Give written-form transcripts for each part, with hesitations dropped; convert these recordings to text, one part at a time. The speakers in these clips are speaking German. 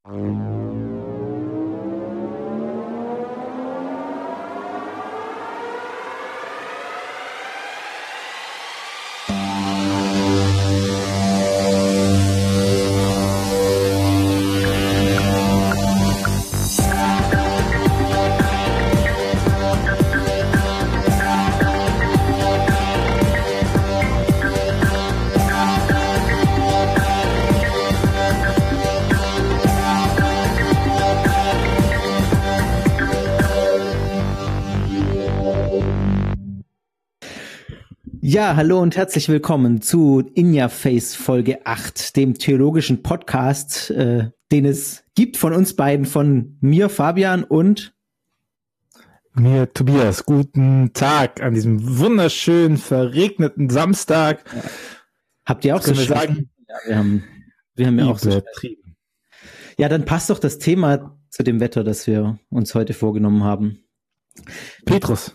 Ja, hallo und herzlich willkommen zu In Your Face Folge 8, dem theologischen Podcast, den es gibt von uns beiden, von mir, Fabian, und mir, Tobias. Guten Tag an diesem wunderschönen, verregneten Samstag. Ja. Habt ihr auch so sagen? Ja, wir haben ja auch so übertrieben. Ja, dann passt doch das Thema zu dem Wetter, das wir uns heute vorgenommen haben. Petrus.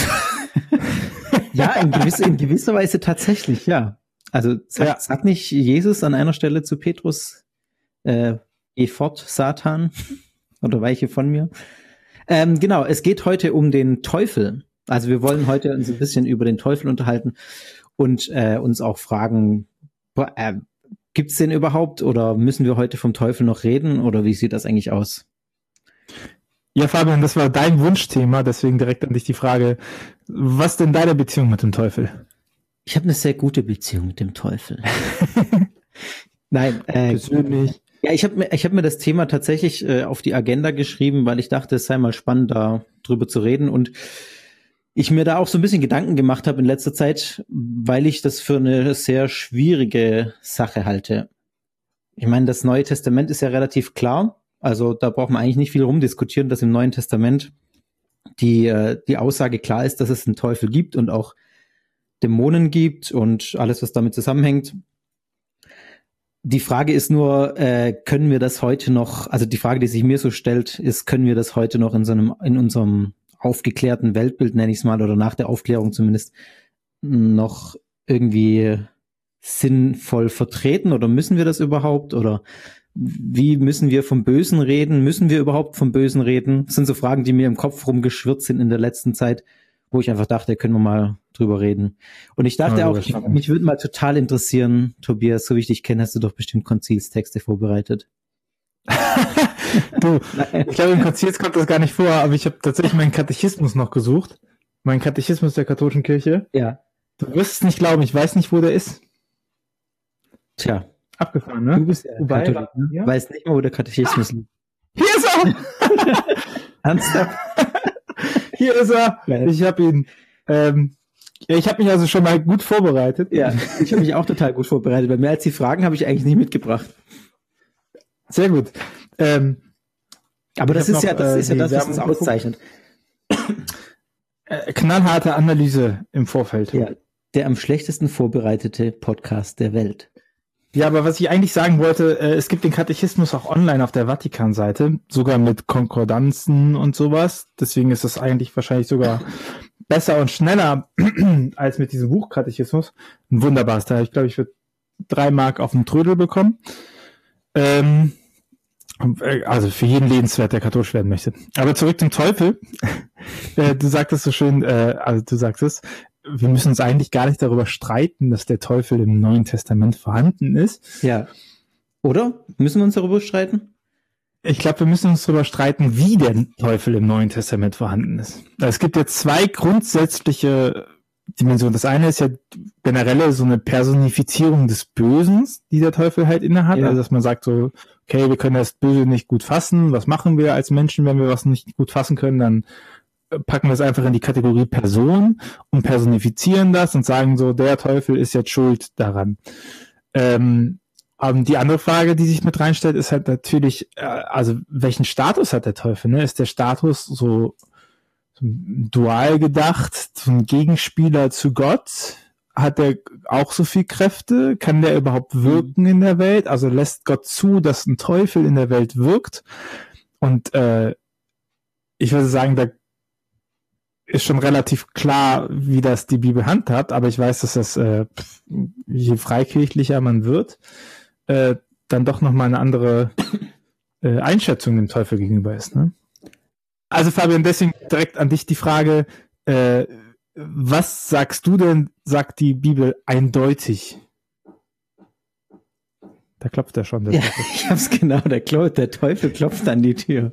Ja, in gewisser Weise tatsächlich, ja. Also sagt nicht Jesus an einer Stelle zu Petrus, geh fort, Satan, oder weiche von mir. Genau, es geht heute um den Teufel. Also wir wollen heute uns ein bisschen über den Teufel unterhalten und uns auch fragen, gibt's den überhaupt oder müssen wir heute vom Teufel noch reden oder wie sieht das eigentlich aus? Ja, Fabian, das war dein Wunschthema, deswegen direkt an dich die Frage, was denn deine Beziehung mit dem Teufel? Ich habe eine sehr gute Beziehung mit dem Teufel. Nein, persönlich. Ja, ich hab mir das Thema tatsächlich auf die Agenda geschrieben, weil ich dachte, es sei mal spannend, da drüber zu reden und ich mir da auch so ein bisschen Gedanken gemacht habe in letzter Zeit, weil ich das für eine sehr schwierige Sache halte. Ich meine, das Neue Testament ist ja relativ klar. Also da braucht man eigentlich nicht viel rumdiskutieren, dass im Neuen Testament die Aussage klar ist, dass es einen Teufel gibt und auch Dämonen gibt und alles, was damit zusammenhängt. Die Frage ist nur, können wir das heute noch, also die Frage, die sich mir so stellt, ist, können wir das heute noch in unserem aufgeklärten Weltbild, nenne ich es mal, oder nach der Aufklärung zumindest, noch irgendwie sinnvoll vertreten oder müssen wir das überhaupt oder wie müssen wir vom Bösen reden? Müssen wir überhaupt vom Bösen reden? Das sind so Fragen, die mir im Kopf rumgeschwirrt sind in der letzten Zeit, wo ich einfach dachte, können wir mal drüber reden. Und ich dachte auch, mich würde mal total interessieren, Tobias, so wie ich dich kenne, hast du doch bestimmt Konzilstexte vorbereitet. Du, ich glaube, im Konzils kommt das gar nicht vor, aber ich habe tatsächlich meinen Katechismus noch gesucht. Mein Katechismus der katholischen Kirche. Ja. Du wirst es nicht glauben, ich weiß nicht, wo der ist. Tja. Abgefahren, ne? Du bist ja Katholik, ne? Ja? Weiß nicht mal, wo der Katechismus liegt. Hier ist er! Ernsthaft? Hier ist er! Ja. Ich habe ihn. Ich habe mich also schon mal gut vorbereitet. Ja, ich habe mich auch total gut vorbereitet, weil mehr als die Fragen habe ich eigentlich nicht mitgebracht. Sehr gut. Aber das ist ja das, was uns auszeichnet. Knallharte Analyse im Vorfeld. Ja, der am schlechtesten vorbereitete Podcast der Welt. Ja, aber was ich eigentlich sagen wollte, es gibt den Katechismus auch online auf der Vatikan-Seite, sogar mit Konkordanzen und sowas. Deswegen ist das eigentlich wahrscheinlich sogar besser und schneller als mit diesem Buchkatechismus. Ein wunderbares Teil. Ich glaube, ich würde 3 Mark auf den Trödel bekommen. Also für jeden lebenswert, der katholisch werden möchte. Aber zurück zum Teufel. Du sagtest so schön, wir müssen uns eigentlich gar nicht darüber streiten, dass der Teufel im Neuen Testament vorhanden ist. Ja. Oder? Müssen wir uns darüber streiten? Ich glaube, wir müssen uns darüber streiten, wie der Teufel im Neuen Testament vorhanden ist. Es gibt jetzt 2 grundsätzliche Dimensionen. Das eine ist ja generell so eine Personifizierung des Bösen, die der Teufel halt innehat. Ja. Also, dass man sagt so, okay, wir können das Böse nicht gut fassen. Was machen wir als Menschen, wenn wir was nicht gut fassen können? Dann packen wir es einfach in die Kategorie Person und personifizieren das und sagen so, der Teufel ist jetzt schuld daran. Die andere Frage, die sich mit reinstellt, ist halt natürlich, also welchen Status hat der Teufel? Ne? Ist der Status so dual gedacht, so ein Gegenspieler zu Gott? Hat er auch so viel Kräfte? Kann der überhaupt wirken in der Welt? Also lässt Gott zu, dass ein Teufel in der Welt wirkt? Und ich würde sagen, da ist schon relativ klar, wie das die Bibel handhabt, aber ich weiß, dass das, je freikirchlicher man wird, dann doch nochmal eine andere Einschätzung dem Teufel gegenüber ist. Ne? Also Fabian, deswegen direkt an dich die Frage, was sagst du denn, sagt die Bibel eindeutig? Da klopft er schon. Ja, ich hab's genau, der Teufel klopft an die Tür.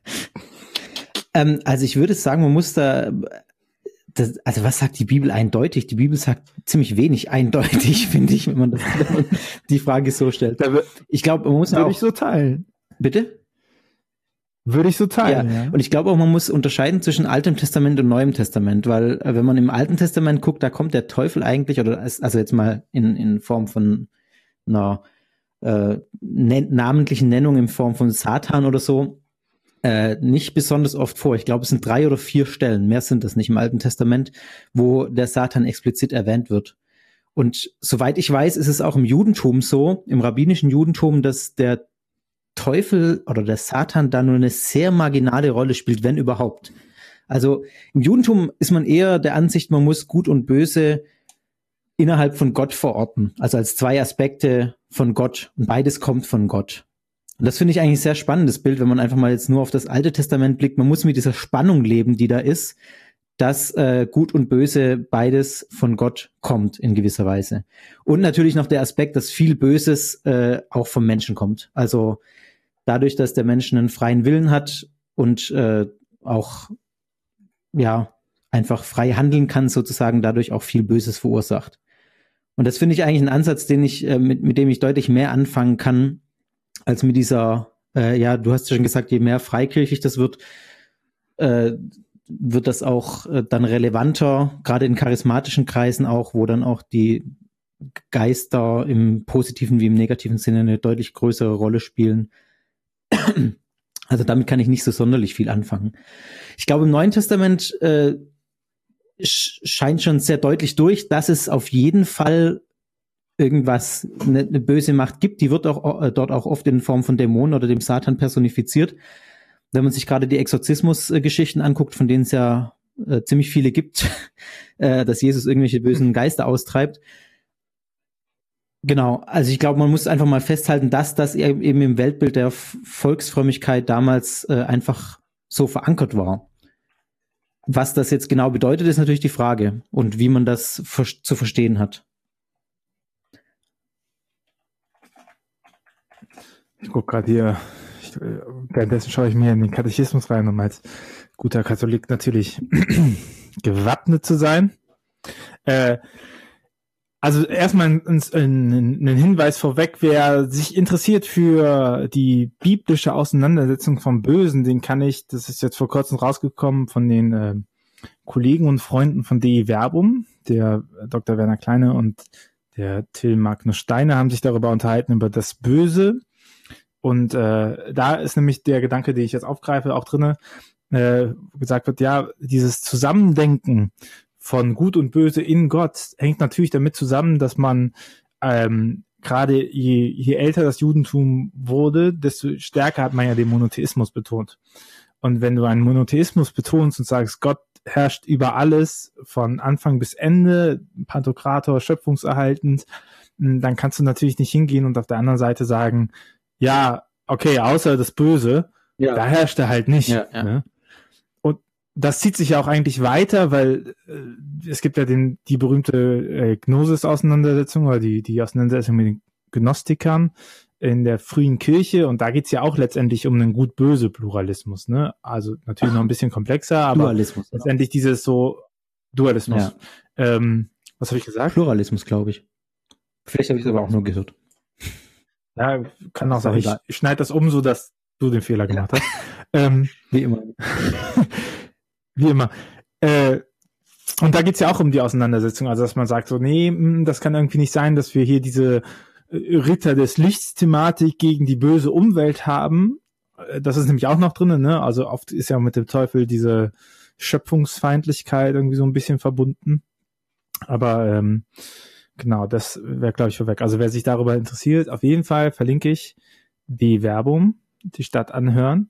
Also ich würde sagen, man muss also was sagt die Bibel eindeutig? Die Bibel sagt ziemlich wenig eindeutig, finde ich, wenn man die Frage so stellt. Ich glaube, man muss Würde ich so teilen. Bitte? Würde ich so teilen, ja. Und ich glaube auch, man muss unterscheiden zwischen Altem Testament und Neuem Testament, weil wenn man im Alten Testament guckt, da kommt der Teufel eigentlich, also jetzt mal in Form von einer namentlichen Nennung in Form von Satan oder so, nicht besonders oft vor. Ich glaube, es sind 3 oder 4 Stellen, mehr sind das nicht im Alten Testament, wo der Satan explizit erwähnt wird. Und soweit ich weiß, ist es auch im Judentum so, im rabbinischen Judentum, dass der Teufel oder der Satan da nur eine sehr marginale Rolle spielt, wenn überhaupt. Also im Judentum ist man eher der Ansicht, man muss Gut und Böse innerhalb von Gott verorten, also als 2 Aspekte von Gott, und beides kommt von Gott. Und das finde ich eigentlich ein sehr spannendes Bild, wenn man einfach mal jetzt nur auf das Alte Testament blickt. Man muss mit dieser Spannung leben, die da ist, dass Gut und Böse beides von Gott kommt in gewisser Weise. Und natürlich noch der Aspekt, dass viel Böses auch vom Menschen kommt. Also dadurch, dass der Mensch einen freien Willen hat und auch ja einfach frei handeln kann, sozusagen dadurch auch viel Böses verursacht. Und das finde ich eigentlich einen Ansatz, den ich mit dem ich deutlich mehr anfangen kann, als mit dieser, du hast ja schon gesagt, je mehr freikirchlich das wird das auch dann relevanter, gerade in charismatischen Kreisen auch, wo dann auch die Geister im positiven wie im negativen Sinne eine deutlich größere Rolle spielen. Also damit kann ich nicht so sonderlich viel anfangen. Ich glaube, im Neuen Testament scheint schon sehr deutlich durch, dass es auf jeden Fall irgendwas, eine böse Macht gibt. Die wird auch dort auch oft in Form von Dämonen oder dem Satan personifiziert. Wenn man sich gerade die Exorzismus-Geschichten anguckt, von denen es ja ziemlich viele gibt, dass Jesus irgendwelche bösen Geister austreibt. Genau, also ich glaube, man muss einfach mal festhalten, dass das eben im Weltbild der Volksfrömmigkeit damals einfach so verankert war. Was das jetzt genau bedeutet, ist natürlich die Frage und wie man das zu verstehen hat. Ich gucke gerade hier, währenddessen schaue ich mir in den Katechismus rein, um als guter Katholik natürlich gewappnet zu sein. Also erstmal ein Hinweis vorweg, wer sich interessiert für die biblische Auseinandersetzung vom Bösen, den kann ich, das ist jetzt vor kurzem rausgekommen von den Kollegen und Freunden von DI Verbum, der Dr. Werner Kleine und der Till Magnus Steiner haben sich darüber unterhalten, über das Böse. Und da ist nämlich der Gedanke, den ich jetzt aufgreife, auch drinne, gesagt wird, ja, dieses Zusammendenken von Gut und Böse in Gott hängt natürlich damit zusammen, dass man gerade je älter das Judentum wurde, desto stärker hat man ja den Monotheismus betont. Und wenn du einen Monotheismus betonst und sagst, Gott herrscht über alles von Anfang bis Ende, Pantokrator, schöpfungserhaltend, dann kannst du natürlich nicht hingehen und auf der anderen Seite sagen, ja, okay, außer das Böse, da herrscht er halt nicht. Ja. Ne? Und das zieht sich ja auch eigentlich weiter, weil es gibt ja die berühmte Gnosis-Auseinandersetzung oder die Auseinandersetzung mit den Gnostikern in der frühen Kirche, und da geht's ja auch letztendlich um einen Gut-Böse-Pluralismus. Ne? Also natürlich noch ein bisschen komplexer, aber Dualismus, letztendlich dieses so Dualismus. Ja. Was habe ich gesagt? Pluralismus, glaube ich. Vielleicht habe ich es aber auch nur gehört. Ja, kann auch sein. Ich schneide das um, so dass du den Fehler gemacht hast. Wie immer. Wie immer. Und da geht's ja auch um die Auseinandersetzung, also dass man sagt so, nee, das kann irgendwie nicht sein, dass wir hier diese Ritter des Lichts-Thematik gegen die böse Umwelt haben. Das ist nämlich auch noch drin, ne? Also oft ist ja mit dem Teufel diese Schöpfungsfeindlichkeit irgendwie so ein bisschen verbunden. Aber genau, das wäre, glaube ich, vorweg. Also wer sich darüber interessiert, auf jeden Fall verlinke ich die Werbung, die Stadt anhören.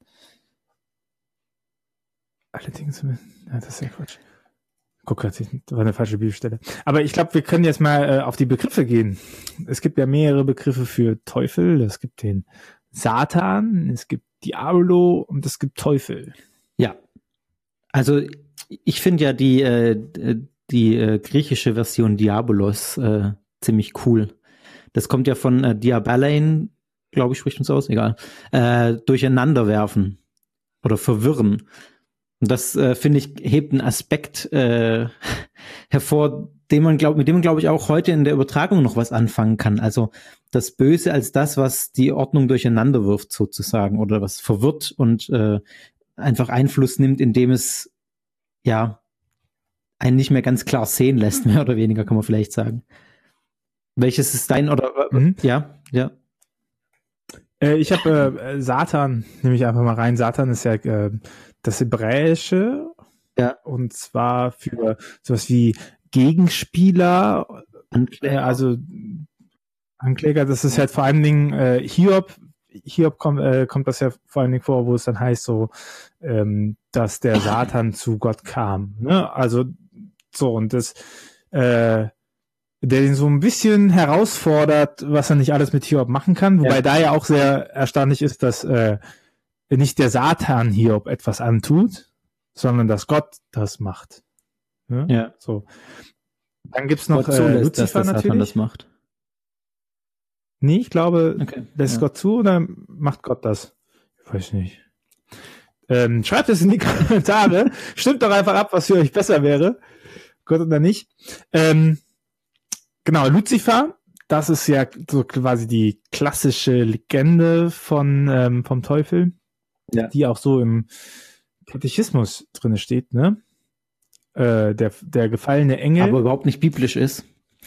Allerdings, ja, das ist ja Quatsch. Guck, das war eine falsche Bibelstelle. Aber ich glaube, wir können jetzt mal auf die Begriffe gehen. Es gibt ja mehrere Begriffe für Teufel. Es gibt den Satan, es gibt Diabolo und es gibt Teufel. Ja. Also ich finde ja die griechische Version Diabolos ziemlich cool. Das kommt ja von Diabalein, glaube ich, spricht uns aus, egal. Durcheinander werfen oder verwirren. Und das, finde ich, hebt einen Aspekt hervor, mit dem man, glaube ich, auch heute in der Übertragung noch was anfangen kann. Also das Böse als das, was die Ordnung durcheinander wirft, sozusagen, oder was verwirrt und einfach Einfluss nimmt, indem es ja einen nicht mehr ganz klar sehen lässt, mehr oder weniger, kann man vielleicht sagen. Welches ist dein, oder ja. Ich habe Satan, nehme ich einfach mal rein. Satan ist ja das Hebräische. Ja. Und zwar für sowas wie Gegenspieler, also Ankläger, das ist halt vor allen Dingen Hiob kommt das ja vor allen Dingen vor, wo es dann heißt so, dass der Satan zu Gott kam. Ne? Also so, und das der ihn so ein bisschen herausfordert, was er nicht alles mit Hiob machen kann, wobei da ja auch sehr erstaunlich ist, dass nicht der Satan Hiob etwas antut, sondern dass Gott das macht. Ne? Ja. So. Dann gibt's noch zulässt, Luzifer dass natürlich. Das macht. Nee, ich glaube, lässt Gott zu oder macht Gott das? Ich weiß nicht. Schreibt es in die Kommentare. Stimmt doch einfach ab, was für euch besser wäre. Gott oder nicht. Genau, Luzifer, das ist ja so quasi die klassische Legende vom Teufel, die auch so im Katechismus drin steht, ne? Der gefallene Engel. Aber überhaupt nicht biblisch ist.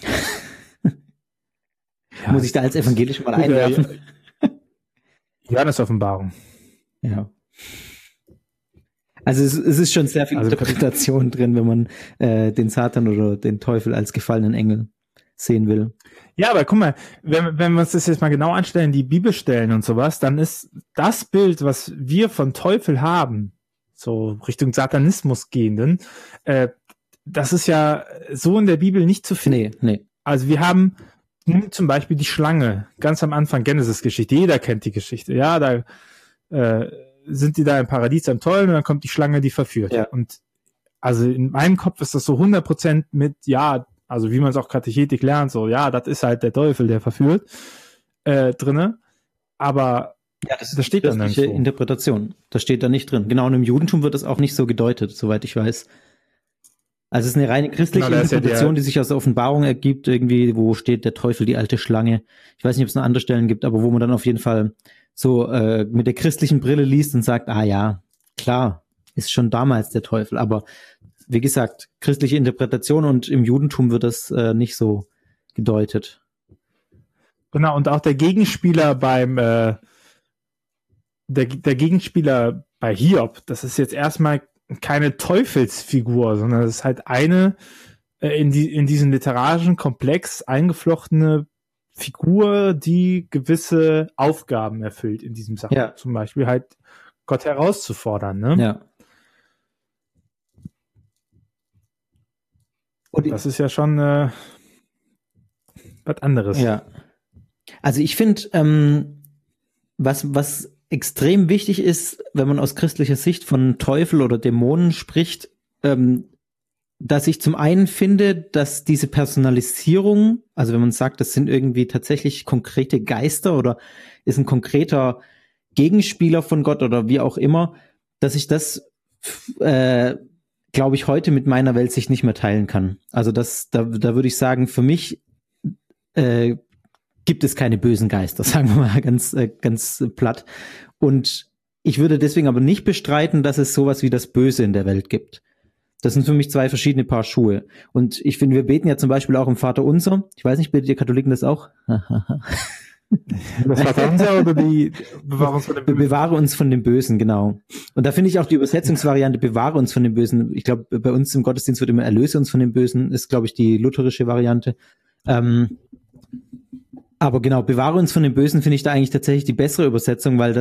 Muss ich da als evangelisch mal einwerfen? Johannes-Offenbarung. Ja. Also es ist schon sehr viel Interpretation drin, wenn man den Satan oder den Teufel als gefallenen Engel sehen will. Ja, aber guck mal, wenn wir uns das jetzt mal genau anstellen, die Bibelstellen und sowas, dann ist das Bild, was wir von Teufel haben, so Richtung Satanismus gehenden, das ist ja so in der Bibel nicht zu finden. Nee. Also wir haben zum Beispiel die Schlange, ganz am Anfang Genesis-Geschichte, jeder kennt die Geschichte, ja, da sind die da im Paradies am Tollen und dann kommt die Schlange, die verführt. Ja. Und also in meinem Kopf ist das so 100% mit, also wie man es auch Katechetik lernt, so, das ist halt der Teufel, der verführt, drinne. Aber das steht da nirgendwo. Interpretation. Das steht da nicht drin. Genau, und im Judentum wird das auch nicht so gedeutet, soweit ich weiß. Also es ist eine reine christliche Interpretation, die sich aus der Offenbarung ergibt, irgendwie, wo steht der Teufel, die alte Schlange. Ich weiß nicht, ob es noch andere Stellen gibt, aber wo man dann auf jeden Fall so mit der christlichen Brille liest und sagt, ja, klar, ist schon damals der Teufel. Aber wie gesagt, christliche Interpretation, und im Judentum wird das nicht so gedeutet. Genau, und auch der Gegenspieler der Gegenspieler bei Hiob, das ist jetzt erstmal keine Teufelsfigur, sondern es ist halt eine in diesen literarischen Komplex eingeflochtene Figur, die gewisse Aufgaben erfüllt in diesem Sachen. Ja. Zum Beispiel halt Gott herauszufordern. Ne? Ja. Und das ist ja schon was anderes. Ja. Also ich finde, was extrem wichtig ist, wenn man aus christlicher Sicht von Teufel oder Dämonen spricht, dass ich zum einen finde, dass diese Personalisierung, also wenn man sagt, das sind irgendwie tatsächlich konkrete Geister oder ist ein konkreter Gegenspieler von Gott oder wie auch immer, dass ich das, glaube ich, heute mit meiner Weltsicht nicht mehr teilen kann. Also da würde ich sagen, für mich gibt es keine bösen Geister, sagen wir mal ganz platt. Und ich würde deswegen aber nicht bestreiten, dass es sowas wie das Böse in der Welt gibt. Das sind für mich zwei verschiedene Paar Schuhe. Und ich finde, wir beten ja zum Beispiel auch im Vaterunser. Ich weiß nicht, betet ihr Katholiken das auch? Das Vaterunser oder die Bewahre uns von dem Bösen? Bewahre uns von dem Bösen, genau. Und da finde ich auch die Übersetzungsvariante Bewahre uns von dem Bösen. Ich glaube, bei uns im Gottesdienst wird immer Erlöse uns von dem Bösen, ist, glaube ich, die lutherische Variante. Aber genau, bewahre uns von dem Bösen finde ich da eigentlich tatsächlich die bessere Übersetzung, weil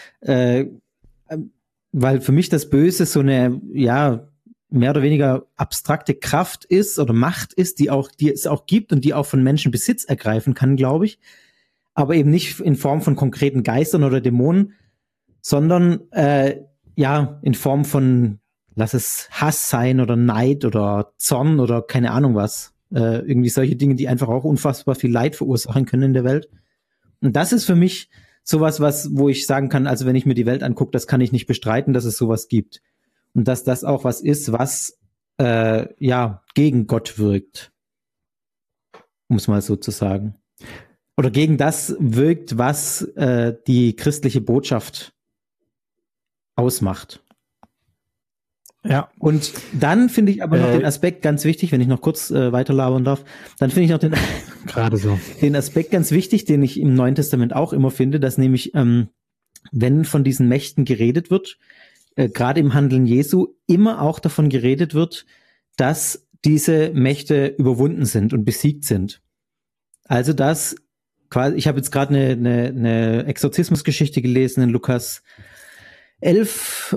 weil für mich das Böse so eine, mehr oder weniger abstrakte Kraft ist oder Macht ist, die es auch gibt und die auch von Menschen Besitz ergreifen kann, glaube ich. aber eben nicht in Form von konkreten Geistern oder Dämonen, sondern in Form von, lass es Hass sein oder Neid oder Zorn oder keine Ahnung was. Irgendwie solche Dinge, die einfach auch unfassbar viel Leid verursachen können in der Welt. Und das ist für mich sowas, wo ich sagen kann, also wenn ich mir die Welt angucke, das kann ich nicht bestreiten, dass es sowas gibt. Und dass das auch was ist, was gegen Gott wirkt. Um es mal so zu sagen. Oder gegen das wirkt, was die christliche Botschaft ausmacht. Ja. Und dann finde ich aber noch den Aspekt ganz wichtig, wenn ich noch kurz weiterlabern darf, dann finde ich noch gerade so den Aspekt ganz wichtig, den ich im Neuen Testament auch immer finde, dass nämlich, wenn von diesen Mächten geredet wird, gerade im Handeln Jesu, immer auch davon geredet wird, dass diese Mächte überwunden sind und besiegt sind. Also dass quasi, ich habe jetzt gerade eine Exorzismusgeschichte gelesen in Lukas 11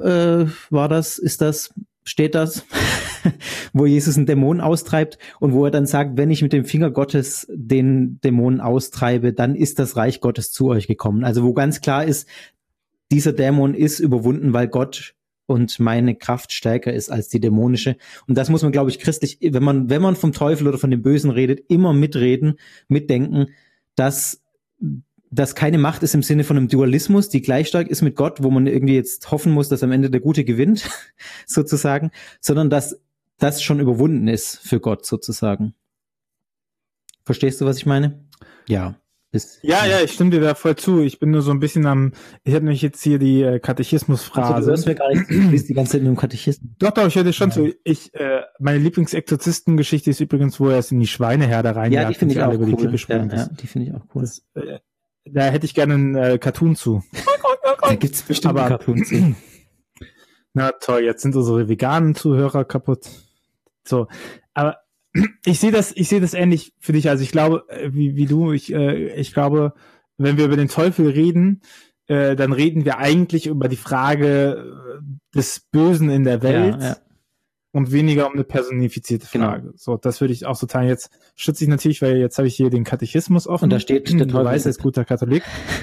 steht das, wo Jesus einen Dämon austreibt und wo er dann sagt, wenn ich mit dem Finger Gottes den Dämon austreibe, dann ist das Reich Gottes zu euch gekommen. Also wo ganz klar ist, dieser Dämon ist überwunden, weil Gott und meine Kraft stärker ist als die dämonische. Und das muss man, glaube ich, christlich, wenn man vom Teufel oder von dem Bösen redet, immer mitdenken, dass das keine Macht ist im Sinne von einem Dualismus, die gleich stark ist mit Gott, wo man irgendwie jetzt hoffen muss, dass am Ende der Gute gewinnt, sozusagen, sondern dass das schon überwunden ist für Gott, sozusagen. Verstehst du, was ich meine? Ja. Ja, ich stimme dir da voll zu. Ich bin nur so ein bisschen ich habe nämlich jetzt hier die Katechismusphrase. Also, du hörst mir gar nicht, du bist die ganze Zeit nur im Katechismus. Doch, ich höre dir schon zu. Meine Lieblingsexorzistengeschichte ist übrigens, wo er es in die Schweineherde reinjagt. Ja, die finde ich auch über cool. Die Kippe springen. Ja, die finde ich auch cool. Da hätte ich gerne einen Cartoon zu. Da gibt's bestimmt einen Cartoon zu. Na toll, jetzt sind unsere veganen Zuhörer kaputt. So, aber ich sehe das ähnlich für dich. Also ich glaube, wie du, ich glaube, wenn wir über den Teufel reden, dann reden wir eigentlich über die Frage des Bösen in der Welt. Ja. Und weniger um eine personifizierte Frage. Genau. So, das würde ich auch so teilen. Jetzt schütze ich natürlich, weil jetzt habe ich hier den Katechismus offen. Und da steht, der Teufel als guter Katholik.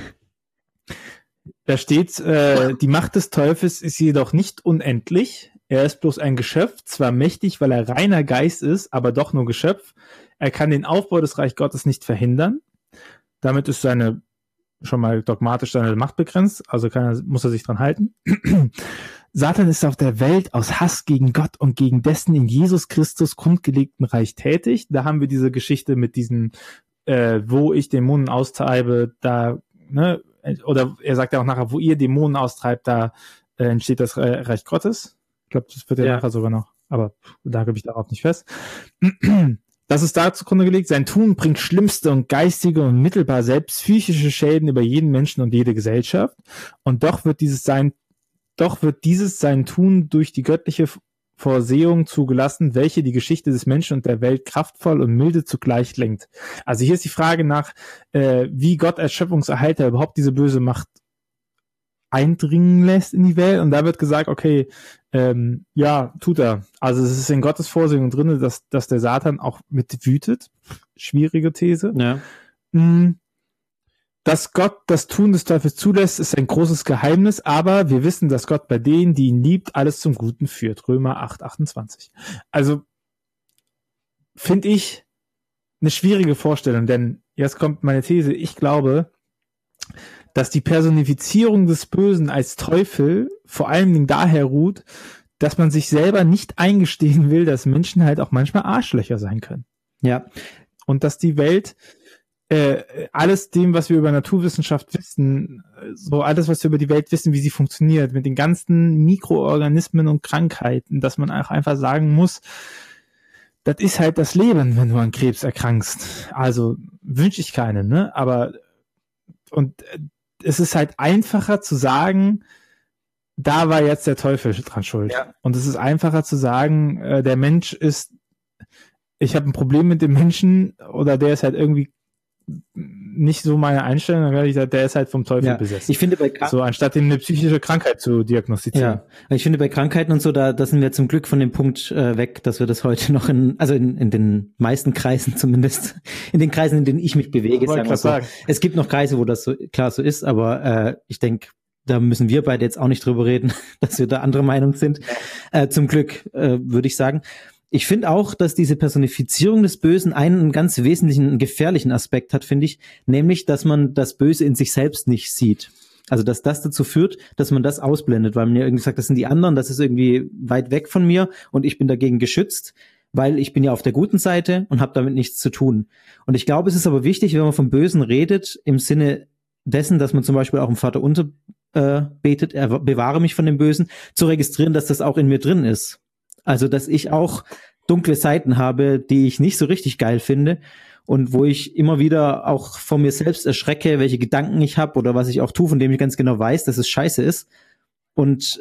Da steht, die Macht des Teufels ist jedoch nicht unendlich. Er ist bloß ein Geschöpf, zwar mächtig, weil er reiner Geist ist, aber doch nur Geschöpf. Er kann den Aufbau des Reich Gottes nicht verhindern. Damit ist schon mal dogmatisch seine Macht begrenzt, also muss er sich dran halten. Satan ist auf der Welt aus Hass gegen Gott und gegen dessen in Jesus Christus grundgelegten Reich tätig. Da haben wir diese Geschichte mit diesen, wo ich Dämonen austreibe, da, ne, oder er sagt ja auch nachher, wo ihr Dämonen austreibt, da entsteht das Reich Gottes. Ich glaube, das wird ja nachher sogar noch, aber da gebe ich darauf nicht fest. Das ist da zugrunde gelegt. Sein Tun bringt schlimmste und geistige und mittelbar selbst psychische Schäden über jeden Menschen und jede Gesellschaft. Und doch wird dieses sein Tun durch die göttliche Vorsehung zugelassen, welche die Geschichte des Menschen und der Welt kraftvoll und milde zugleich lenkt. Also hier ist die Frage nach, wie Gott als Schöpfungserhalter überhaupt diese böse Macht eindringen lässt in die Welt. Und da wird gesagt, okay, tut er. Also es ist in Gottes Vorsehung drin, dass der Satan auch mit wütet. Schwierige These. Ja. Dass Gott das Tun des Teufels zulässt, ist ein großes Geheimnis, aber wir wissen, dass Gott bei denen, die ihn liebt, alles zum Guten führt. Römer 8,28. Also finde ich eine schwierige Vorstellung, denn jetzt kommt meine These. Ich glaube, dass die Personifizierung des Bösen als Teufel vor allen Dingen daher ruht, dass man sich selber nicht eingestehen will, dass Menschen halt auch manchmal Arschlöcher sein können. Ja. Und dass die Welt alles dem, was wir über Naturwissenschaft wissen, so alles, was wir über die Welt wissen, wie sie funktioniert, mit den ganzen Mikroorganismen und Krankheiten, dass man auch einfach sagen muss, das ist halt das Leben, wenn du an Krebs erkrankst. Also wünsche ich keinen, ne? Aber und es ist halt einfacher zu sagen, da war jetzt der Teufel dran schuld. Ja. Und es ist einfacher zu sagen, der Mensch ist, ich habe ein Problem mit dem Menschen oder der ist halt irgendwie nicht so meine Einstellung, dann werde ich sagen, der ist halt vom Teufel besessen. Ich finde so, anstatt ihm eine psychische Krankheit zu diagnostizieren. Ja, ich finde bei Krankheiten und so, da sind wir zum Glück von dem Punkt weg, dass wir das heute noch in den meisten Kreisen zumindest, in den Kreisen, in denen ich mich bewege, sagen wir so. Es gibt noch Kreise, wo das so klar so ist, aber ich denke, da müssen wir beide jetzt auch nicht drüber reden, dass wir da anderer Meinung sind. Zum Glück, würde ich sagen. Ich finde auch, dass diese Personifizierung des Bösen einen ganz wesentlichen, gefährlichen Aspekt hat, finde ich, nämlich, dass man das Böse in sich selbst nicht sieht. Also, dass das dazu führt, dass man das ausblendet, weil man ja irgendwie sagt, das sind die anderen, das ist irgendwie weit weg von mir und ich bin dagegen geschützt, weil ich bin ja auf der guten Seite und habe damit nichts zu tun. Und ich glaube, es ist aber wichtig, wenn man vom Bösen redet, im Sinne dessen, dass man zum Beispiel auch im Vaterunser betet, er bewahre mich von dem Bösen, zu registrieren, dass das auch in mir drin ist. Also, dass ich auch dunkle Seiten habe, die ich nicht so richtig geil finde und wo ich immer wieder auch vor mir selbst erschrecke, welche Gedanken ich habe oder was ich auch tue, von dem ich ganz genau weiß, dass es scheiße ist. Und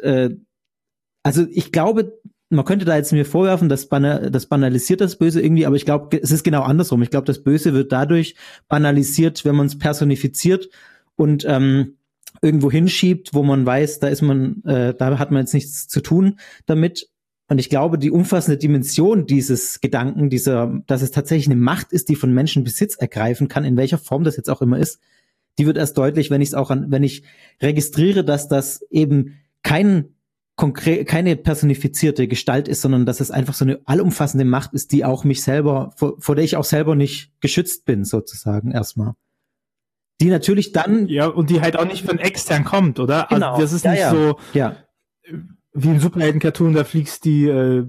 also ich glaube, man könnte da jetzt mir vorwerfen, das banalisiert das Böse irgendwie, aber ich glaube, es ist genau andersrum. Ich glaube, das Böse wird dadurch banalisiert, wenn man es personifiziert und irgendwo hinschiebt, wo man weiß, da hat man jetzt nichts zu tun damit. Und ich glaube, die umfassende Dimension dieses Gedanken, dass es tatsächlich eine Macht ist, die von Menschen Besitz ergreifen kann, in welcher Form das jetzt auch immer ist, die wird erst deutlich, wenn ich registriere, dass das eben keine personifizierte Gestalt ist, sondern dass es einfach so eine allumfassende Macht ist, die auch mich selber, vor der ich auch selber nicht geschützt bin, sozusagen, erstmal. Die natürlich dann... Ja, und die halt auch nicht von extern kommt, oder? Genau. Also das ist nicht so... Ja. Wie ein Superhelden-Cartoon, da fliegst die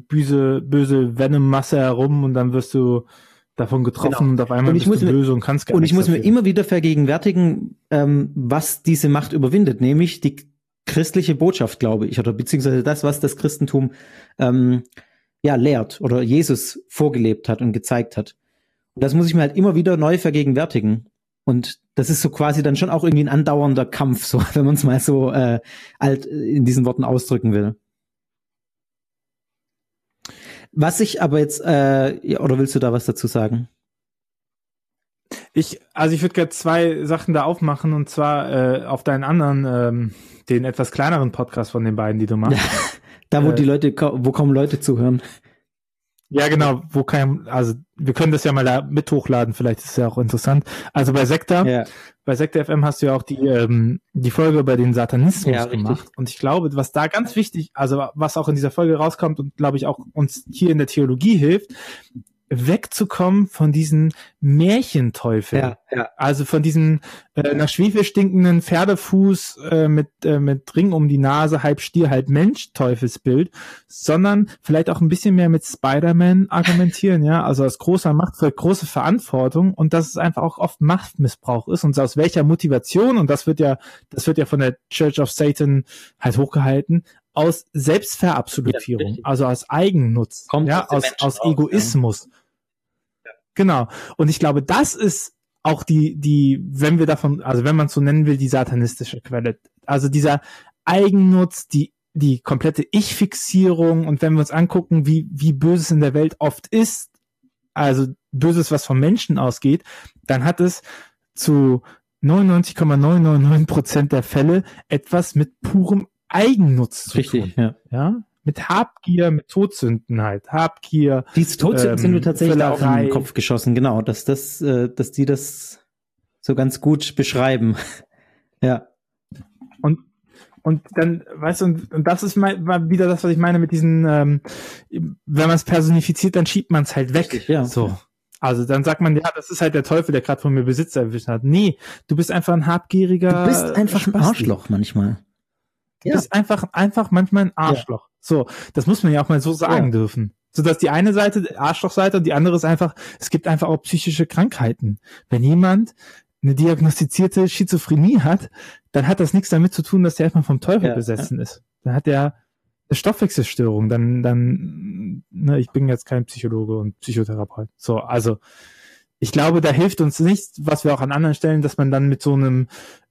böse Venom-Masse herum und dann wirst du davon getroffen und auf einmal bist du böse und kannst gar nichts. Und ich muss mir immer wieder vergegenwärtigen, was diese Macht überwindet, nämlich die christliche Botschaft, glaube ich, oder beziehungsweise das, was das Christentum lehrt oder Jesus vorgelebt hat und gezeigt hat. Und das muss ich mir halt immer wieder neu vergegenwärtigen. Und das ist so quasi dann schon auch irgendwie ein andauernder Kampf, so, wenn man es mal so alt in diesen Worten ausdrücken will. Was ich aber jetzt, oder willst du da was dazu sagen? Ich würde gerne 2 Sachen da aufmachen, und zwar auf deinen anderen, den etwas kleineren Podcast von den beiden, die du machst. Ja, da, wo kaum Leute zuhören. Ja, genau, also wir können das ja mal da mit hochladen, vielleicht ist es ja auch interessant. Also bei Sekta FM hast du ja auch die Folge über den Satanismus gemacht. Richtig. Und ich glaube, was da ganz wichtig, also was auch in dieser Folge rauskommt und glaube ich auch uns hier in der Theologie hilft, wegzukommen von diesen Märchenteufeln. Ja. Also von diesen nach Schwefel stinkenden Pferdefuß mit Ring um die Nase, halb Stier, halb Mensch Teufelsbild, sondern vielleicht auch ein bisschen mehr mit Spider-Man argumentieren, ja, also aus großer Macht für große Verantwortung, und dass es einfach auch oft Machtmissbrauch ist und aus welcher Motivation, und das wird ja von der Church of Satan halt hochgehalten, aus Selbstverabsolutierung, also aus Eigennutz, aus Egoismus. Ja. Genau. Und ich glaube, das ist auch wenn man es so nennen will, die satanistische Quelle. Also dieser Eigennutz, die komplette Ich-Fixierung, und wenn wir uns angucken, wie Böses in der Welt oft ist, also Böses, was vom Menschen ausgeht, dann hat es zu 99,999% der Fälle etwas mit purem Eigennutz zu tun. Ja? Mit Habgier, mit Todsünden halt. Habgier. Diese Todsünden sind mir tatsächlich auch in den Kopf geschossen, genau, dass die das so ganz gut beschreiben. Ja. Und dann, weißt du, und das ist mal wieder das, was ich meine mit diesen, wenn man es personifiziert, dann schiebt man es halt weg. Richtig, ja. So. Also dann sagt man, ja, das ist halt der Teufel, der gerade von mir Besitz erwischt hat. Nee, du bist einfach ein habgieriger. Du bist einfach ein Arschloch manchmal. Du bist einfach manchmal ein Arschloch. Ja. So, das muss man ja auch mal so sagen dürfen. So, dass die eine Seite Arschlochseite und die andere ist einfach, es gibt einfach auch psychische Krankheiten. Wenn jemand eine diagnostizierte Schizophrenie hat, dann hat das nichts damit zu tun, dass der erstmal vom Teufel besessen ist. Dann hat der eine Stoffwechselstörung. Dann, ich bin jetzt kein Psychologe und Psychotherapeut. So, also, ich glaube, da hilft uns nicht, was wir auch an anderen Stellen, dass man dann mit so einem,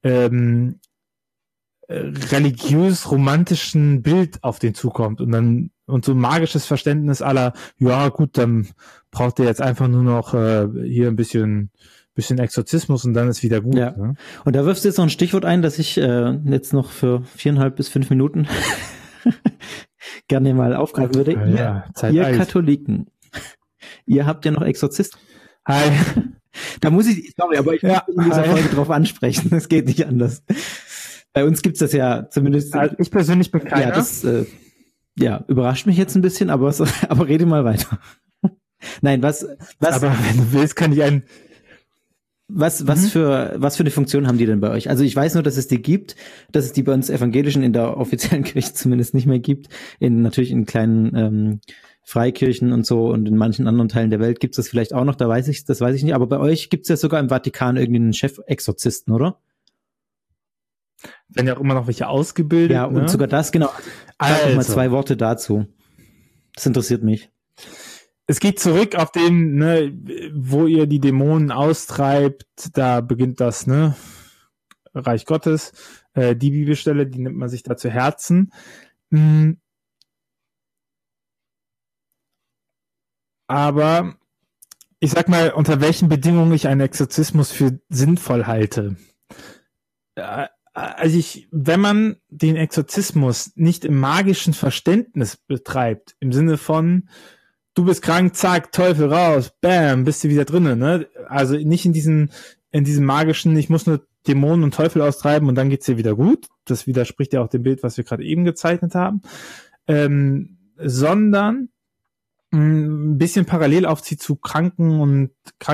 religiös-romantischen Bild auf den zukommt und so ein magisches Verständnis aller, ja gut, dann braucht er jetzt einfach nur noch hier ein bisschen bisschen Exorzismus und dann ist wieder gut. Ja. Ne? Und da wirfst du jetzt noch ein Stichwort ein, dass ich jetzt noch für 4,5 bis 5 Minuten gerne mal aufgreifen würde. Ihr Katholiken, ihr habt ja noch Exorzisten. Hi. Da muss ich, sorry, aber ich muss in dieser Folge drauf ansprechen. Es geht nicht anders. Bei uns gibt's das ja zumindest. Also ich persönlich bin keiner. Ja, das überrascht mich jetzt ein bisschen, aber rede mal weiter. Nein, was? Aber wenn du willst, kann ich einen. Was für eine Funktion haben die denn bei euch? Also ich weiß nur, dass es die gibt, dass es die bei uns Evangelischen in der offiziellen Kirche zumindest nicht mehr gibt. Natürlich in kleinen Freikirchen und so und in manchen anderen Teilen der Welt gibt es das vielleicht auch noch, das weiß ich nicht. Aber bei euch gibt es ja sogar im Vatikan irgendeinen Chefexorzisten, oder? Werden ja auch immer noch welche ausgebildet. Ja, und sogar das, genau. Sag doch mal 2 Worte dazu. Das interessiert mich. Es geht zurück auf den, ne, wo ihr die Dämonen austreibt, da beginnt das, ne, Reich Gottes. Die Bibelstelle, die nimmt man sich da zu Herzen. Aber ich sag mal, unter welchen Bedingungen ich einen Exorzismus für sinnvoll halte. Also wenn man den Exorzismus nicht im magischen Verständnis betreibt, im Sinne von du bist krank, zack, Teufel raus, bam, bist du wieder drinnen, ne? Also nicht in diesem magischen, ich muss nur Dämonen und Teufel austreiben und dann geht's dir wieder gut. Das widerspricht ja auch dem Bild, was wir gerade eben gezeichnet haben. Sondern ein bisschen parallel aufzieht zu Kranken und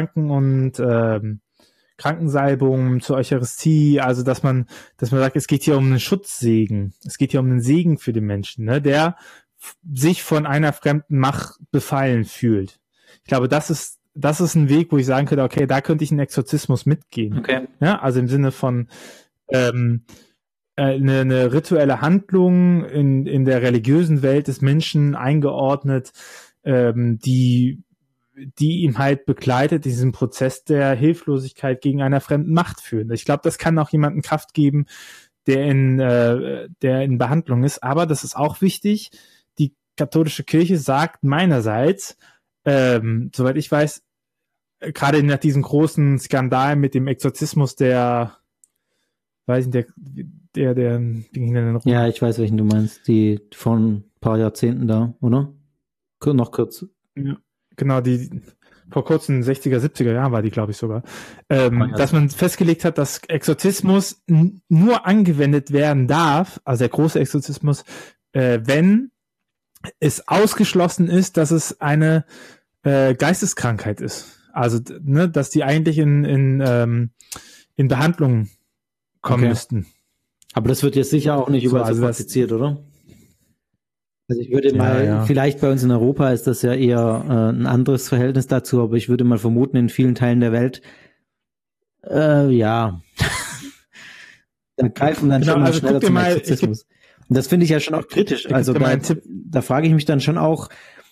Krankensalbung, zur Eucharistie, also dass man sagt, es geht hier um einen Schutzsegen. Es geht hier um einen Segen für den Menschen, ne, der sich von einer fremden Macht befallen fühlt. Ich glaube, das ist ein Weg, wo ich sagen könnte, okay, da könnte ich einen Exorzismus mitgehen. Okay. Ja, also im Sinne von eine rituelle Handlung in der religiösen Welt des Menschen eingeordnet, die ihm halt begleitet, diesen Prozess der Hilflosigkeit gegen einer fremden Macht führen. Ich glaube, das kann auch jemandem Kraft geben, der in Behandlung ist. Aber das ist auch wichtig. Die katholische Kirche sagt meinerseits, soweit ich weiß, gerade nach diesem großen Skandal mit dem Exorzismus der ging denn ja, ich weiß, welchen du meinst, die vor ein paar Jahrzehnten da, oder? Noch kurz. Ja, genau, die vor kurzem 60er, 70er Jahren war die, glaube ich sogar, dass man festgelegt hat, dass Exorzismus nur angewendet werden darf, also der große Exorzismus, wenn es ausgeschlossen ist, dass es eine Geisteskrankheit ist. Also, ne, dass die eigentlich in Behandlung kommen müssten. Aber das wird jetzt sicher auch nicht überall so praktiziert, oder? Also ich würde vielleicht bei uns in Europa ist das ja eher ein anderes Verhältnis dazu, aber ich würde mal vermuten, in vielen Teilen der Welt, da greifen dann schon mal schneller zum Exorzismus. Und das finde ich ja schon auch kritisch. Also da frage ich mich dann schon auch,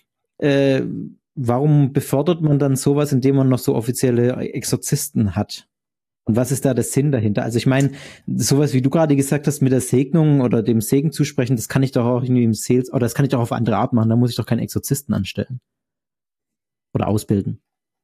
warum befördert man dann sowas, indem man noch so offizielle Exorzisten hat? Und was ist da der Sinn dahinter? Also ich meine, sowas wie du gerade gesagt hast, mit der Segnung oder dem Segen zusprechen, das kann ich doch auch irgendwie im Sales, oder das kann ich doch auf andere Art machen, da muss ich doch keinen Exorzisten anstellen. Oder ausbilden.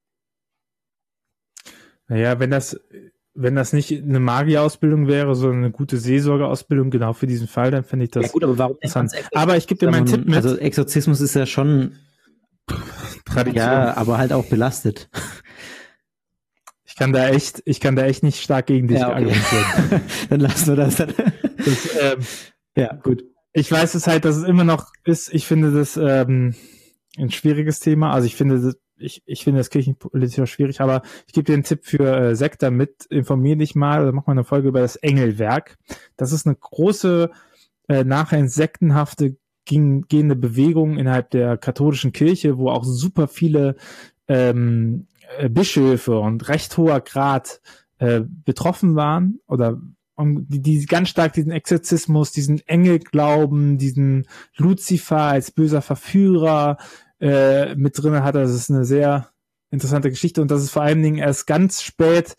Naja, wenn das nicht eine Magierausbildung wäre, sondern eine gute Seelsorgeausbildung genau für diesen Fall, dann fände ich das gut, aber warum interessant. Aber ich gebe dir meinen Tipp mit. Also Exorzismus ist ja schon Tradition. Ja, aber halt auch belastet. Ich kann da echt nicht stark gegen dich argumentieren. Dann lassen wir das. Ja, gut. Ich weiß es halt, dass es immer noch ist. Ich finde das ein schwieriges Thema. Also ich finde das kirchenpolitisch auch schwierig, aber ich gebe dir einen Tipp für Sekta mit. Informier dich mal oder mach mal eine Folge über das Engelwerk. Das ist eine große, nachher ins Sektenhafte gehende Bewegung innerhalb der katholischen Kirche, wo auch super viele Bischöfe und recht hoher Grad betroffen waren oder die ganz stark diesen Exorzismus, diesen Engelglauben, diesen Luzifer als böser Verführer mit drin hat. Das ist eine sehr interessante Geschichte und das ist vor allen Dingen erst ganz spät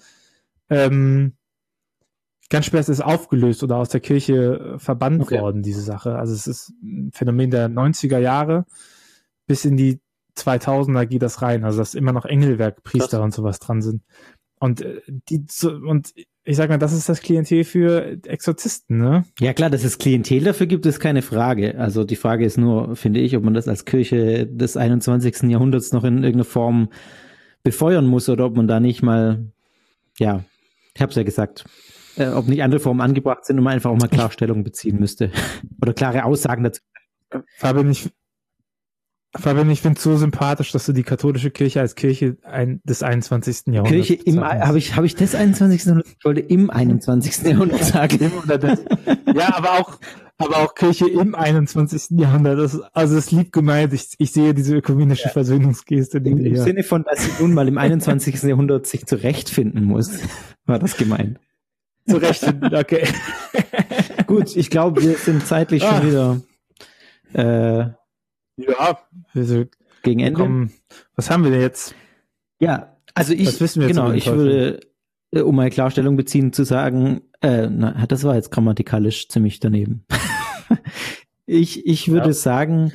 ist aufgelöst oder aus der Kirche verbannt worden, diese Sache. Also es ist ein Phänomen der 90er Jahre bis in die 2000er geht das rein, also dass immer noch Engelwerkpriester und sowas dran sind. Und ich sag mal, das ist das Klientel für Exorzisten, ne? Ja klar, dass es Klientel dafür gibt, ist keine Frage. Also die Frage ist nur, finde ich, ob man das als Kirche des 21. Jahrhunderts noch in irgendeiner Form befeuern muss oder ob man da nicht mal, ja, ich habe es ja gesagt, ob nicht andere Formen angebracht sind und man einfach auch mal Klarstellung beziehen müsste oder klare Aussagen dazu. Fabian, ich finde es so sympathisch, dass du die katholische Kirche als Kirche des 21. Jahrhunderts Kirche habe ich das 21. Jahrhundert? Ich wollte im 21. Jahrhundert sagen. Ja, aber auch Kirche im 21. Jahrhundert. Das ist lieb gemeint. Ich sehe diese ökumenische Versöhnungsgeste. Im Sinne von, dass sie nun mal im 21. Jahrhundert sich zurechtfinden muss, war das gemeint. Zurechtfinden, okay. Gut, ich glaube, wir sind zeitlich schon wieder ja, also gegen Ende. Was haben wir denn jetzt? Ja, also ich würde, um mal Klarstellung beziehen, zu sagen, das war jetzt grammatikalisch ziemlich daneben. Ich würde sagen,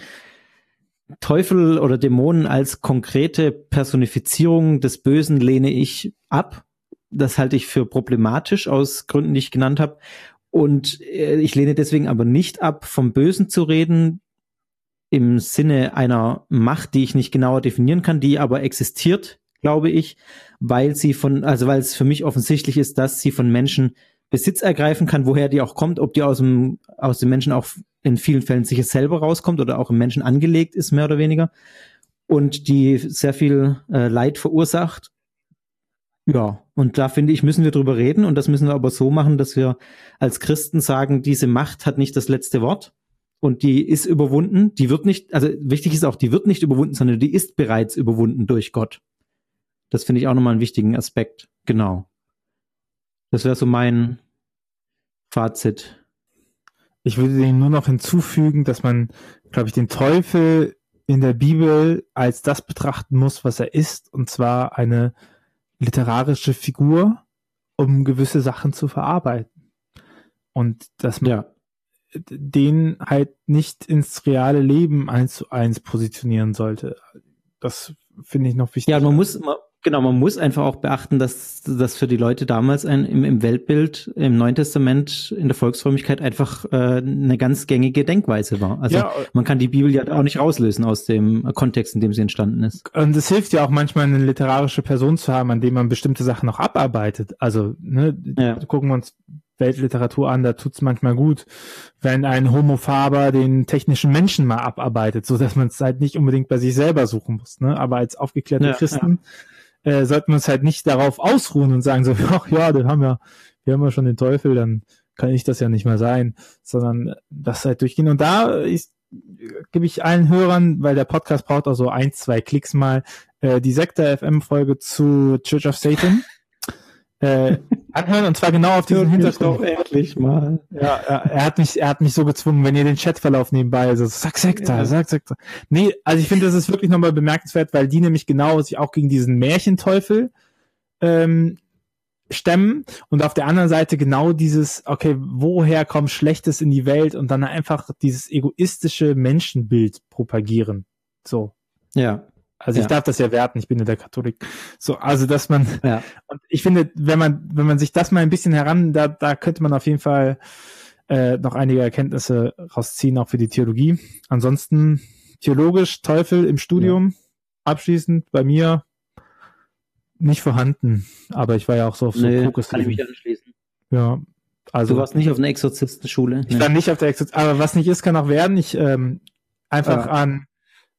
Teufel oder Dämonen als konkrete Personifizierung des Bösen lehne ich ab. Das halte ich für problematisch aus Gründen, die ich genannt habe. Und ich lehne deswegen aber nicht ab, vom Bösen zu reden, im Sinne einer Macht, die ich nicht genauer definieren kann, die aber existiert, glaube ich, weil es für mich offensichtlich ist, dass sie von Menschen Besitz ergreifen kann, woher die auch kommt, ob die aus dem Menschen auch in vielen Fällen sicher selber rauskommt oder auch im Menschen angelegt ist, mehr oder weniger, und die sehr viel Leid verursacht. Ja, und da finde ich, müssen wir drüber reden, und das müssen wir aber so machen, dass wir als Christen sagen, diese Macht hat nicht das letzte Wort. Und die ist überwunden, die wird nicht, also wichtig ist auch, die wird nicht überwunden, sondern die ist bereits überwunden durch Gott. Das finde ich auch nochmal einen wichtigen Aspekt. Genau. Das wäre so mein Fazit. Ich würde dem nur noch hinzufügen, dass man, glaube ich, den Teufel in der Bibel als das betrachten muss, was er ist, und zwar eine literarische Figur, um gewisse Sachen zu verarbeiten. Und dass man den halt nicht ins reale Leben 1:1 positionieren sollte. Das finde ich noch wichtig. Ja, man muss einfach auch beachten, dass das für die Leute damals im Weltbild, im Neuen Testament, in der Volksfrömmigkeit einfach eine ganz gängige Denkweise war. Also man kann die Bibel ja auch nicht rauslösen aus dem Kontext, in dem sie entstanden ist. Und es hilft ja auch manchmal, eine literarische Person zu haben, an dem man bestimmte Sachen noch abarbeitet. Also gucken wir uns Weltliteratur an, da tut's manchmal gut, wenn ein Homo Faber den technischen Menschen mal abarbeitet, so dass man es halt nicht unbedingt bei sich selber suchen muss. Ne? Aber als aufgeklärte Christen sollten wir uns halt nicht darauf ausruhen und sagen so, ach ja, wir haben ja schon den Teufel, dann kann ich das ja nicht mehr sein, sondern das halt durchgehen. Und da gebe ich allen Hörern, weil der Podcast braucht auch so 1-2 Klicks mal, die Sektor FM Folge zu Church of Satan anhören, und zwar genau auf diesen Hintergrund. Endlich mal. Ja, er hat mich so gezwungen, wenn ihr den Chatverlauf nebenbei, also sag Sektor. Nee, also ich finde, das ist wirklich nochmal bemerkenswert, weil die nämlich genau sich auch gegen diesen Märchenteufel stemmen, und auf der anderen Seite genau dieses, okay, woher kommt Schlechtes in die Welt, und dann einfach dieses egoistische Menschenbild propagieren. So. Ja. Also ich darf das ja werten, ich bin ja der Katholik. So, also dass man, und ich finde, wenn man sich das mal ein bisschen da könnte man auf jeden Fall noch einige Erkenntnisse rausziehen, auch für die Theologie. Ansonsten theologisch Teufel im Studium, abschließend bei mir nicht vorhanden, aber ich war ja auch so auf so Fokus. Kann ich mich anschließen. Ja, also. Du warst nicht auf einer Exorzistenschule? Ich war nicht auf der Exorzistenschule, aber was nicht ist, kann auch werden. Ich einfach an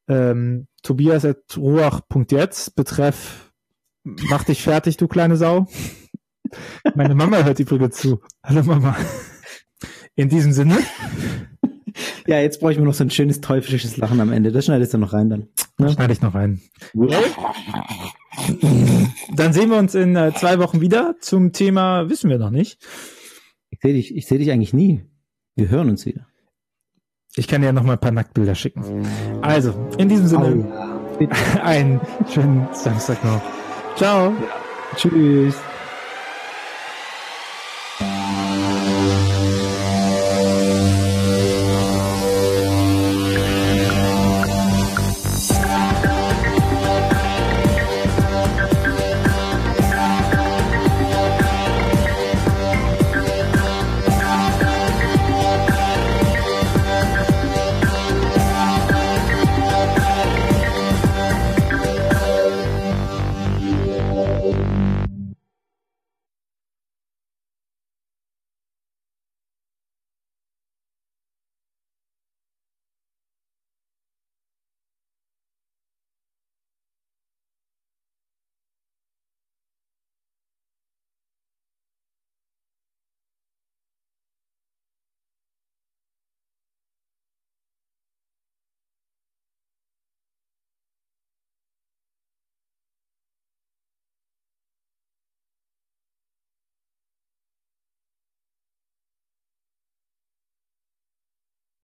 Tobias@ruach.jetzt betreff mach dich fertig, du kleine Sau. Meine Mama hört übrigens zu. Hallo Mama. In diesem Sinne. Ja, jetzt bräuchten wir noch so ein schönes teuflisches Lachen am Ende. Das schneidest du noch rein dann. Ne? Schneide ich noch rein. Dann sehen wir uns in 2 Wochen wieder zum Thema, wissen wir noch nicht. Ich seh dich eigentlich nie. Wir hören uns wieder. Ich kann dir ja noch mal ein paar Nacktbilder schicken. Also, in diesem Sinne, einen schönen Samstag noch. Ciao. Tschüss.